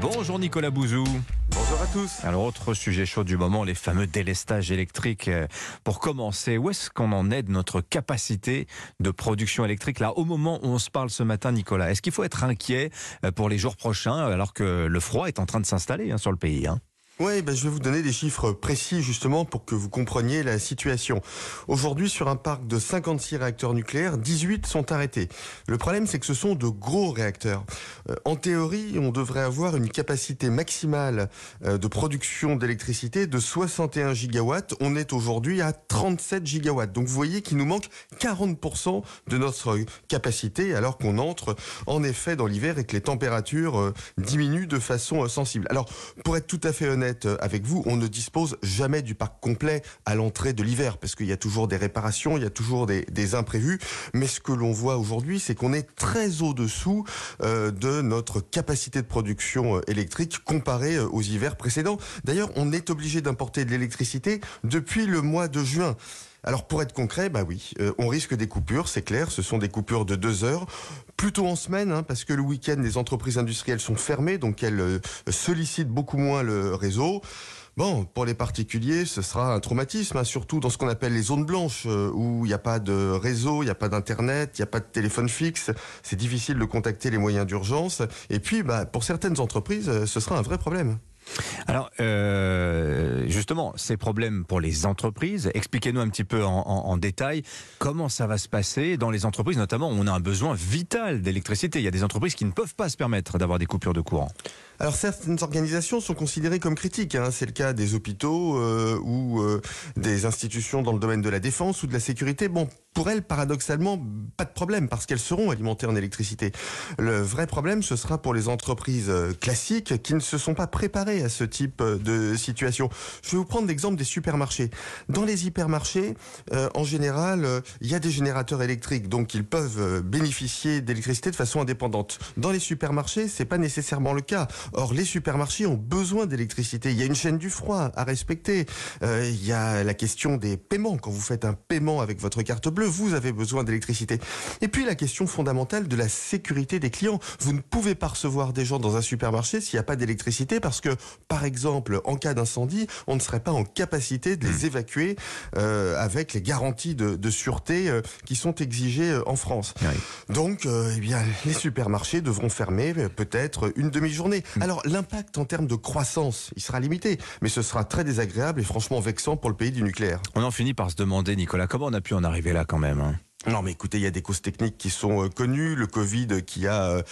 Bonjour Nicolas Bouzou. Bonjour à tous. Alors, autre sujet chaud du moment, les fameux délestages électriques. Pour commencer, où est-ce qu'on en est de notre capacité de production électrique là, au moment où on se parle ce matin, Nicolas? Est-ce qu'il faut être inquiet pour les jours prochains alors que le froid est en train de s'installer sur le pays? Oui, je vais vous donner des chiffres précis justement pour que vous compreniez la situation. Aujourd'hui, sur un parc de 56 réacteurs nucléaires, 18 sont arrêtés. Le problème, c'est que ce sont de gros réacteurs. En théorie, on devrait avoir une capacité maximale de production d'électricité de 61 gigawatts. On est aujourd'hui à 37 gigawatts. Donc vous voyez qu'il nous manque 40% de notre capacité alors qu'on entre en effet dans l'hiver et que les températures diminuent de façon sensible. Alors, pour être tout à fait honnête avec vous, on ne dispose jamais du parc complet à l'entrée de l'hiver parce qu'il y a toujours des réparations, il y a toujours des imprévus. Mais ce que l'on voit aujourd'hui, c'est qu'on est très au-dessous de notre capacité de production électrique comparée aux hivers précédents. D'ailleurs, on est obligé d'importer de l'électricité depuis le mois de juin. Alors pour être concret, on risque des coupures, c'est clair, ce sont des coupures de 2 heures, plutôt en semaine, parce que le week-end, les entreprises industrielles sont fermées, donc elles sollicitent beaucoup moins le réseau. Bon, pour les particuliers, ce sera un traumatisme, surtout dans ce qu'on appelle les zones blanches, où il n'y a pas de réseau, il n'y a pas d'internet, il n'y a pas de téléphone fixe, c'est difficile de contacter les moyens d'urgence, et puis pour certaines entreprises, ce sera un vrai problème. Alors, justement, ces problèmes pour les entreprises, expliquez-nous un petit peu en détail comment ça va se passer dans les entreprises, notamment où on a un besoin vital d'électricité. Il y a des entreprises qui ne peuvent pas se permettre d'avoir des coupures de courant. Alors certaines organisations sont considérées comme critiques, c'est le cas des hôpitaux ou des institutions dans le domaine de la défense ou de la sécurité. Bon, pour elles, paradoxalement, pas de problème parce qu'elles seront alimentées en électricité. Le vrai problème, ce sera pour les entreprises classiques qui ne se sont pas préparées à ce type de situation. Je vais vous prendre l'exemple des supermarchés. Dans les hypermarchés, en général, il y a des générateurs électriques, donc ils peuvent bénéficier d'électricité de façon indépendante. Dans les supermarchés, c'est pas nécessairement le cas. Or, les supermarchés ont besoin d'électricité. Il y a une chaîne du froid à respecter. Il y a la question des paiements. Quand vous faites un paiement avec votre carte bleue, vous avez besoin d'électricité. Et puis, la question fondamentale de la sécurité des clients. Vous ne pouvez pas recevoir des gens dans un supermarché s'il n'y a pas d'électricité parce que, par exemple, en cas d'incendie, on ne serait pas en capacité de les évacuer avec les garanties de sûreté qui sont exigées en France. Oui. Donc, les supermarchés devront fermer peut-être une demi-journée. Alors, l'impact en termes de croissance, il sera limité, mais ce sera très désagréable et franchement vexant pour le pays du nucléaire. On en finit par se demander, Nicolas, comment on a pu en arriver là quand même Non, mais écoutez, il y a des causes techniques qui sont connues. Le Covid qui a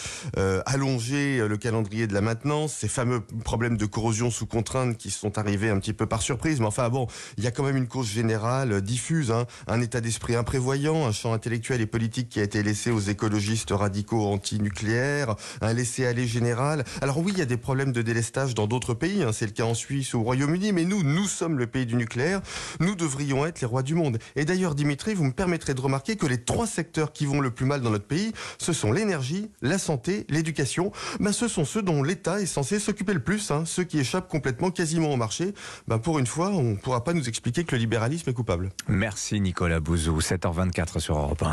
allongé le calendrier de la maintenance, ces fameux problèmes de corrosion sous contrainte qui sont arrivés un petit peu par surprise. Mais enfin bon, il y a quand même une cause générale diffuse, un état d'esprit imprévoyant, un champ intellectuel et politique qui a été laissé aux écologistes radicaux anti-nucléaires, un laisser-aller général. Alors oui, il y a des problèmes de délestage dans d'autres pays, c'est le cas en Suisse ou au Royaume-Uni, mais nous sommes le pays du nucléaire. Nous devrions être les rois du monde. Et d'ailleurs, Dimitri, vous me permettrez de remarquer que les 3 secteurs qui vont le plus mal dans notre pays, ce sont l'énergie, la santé, l'éducation. Ce sont ceux dont l'État est censé s'occuper le plus, ceux qui échappent complètement quasiment au marché. Pour une fois, on ne pourra pas nous expliquer que le libéralisme est coupable. Merci Nicolas Bouzou, 7h24 sur Europe 1.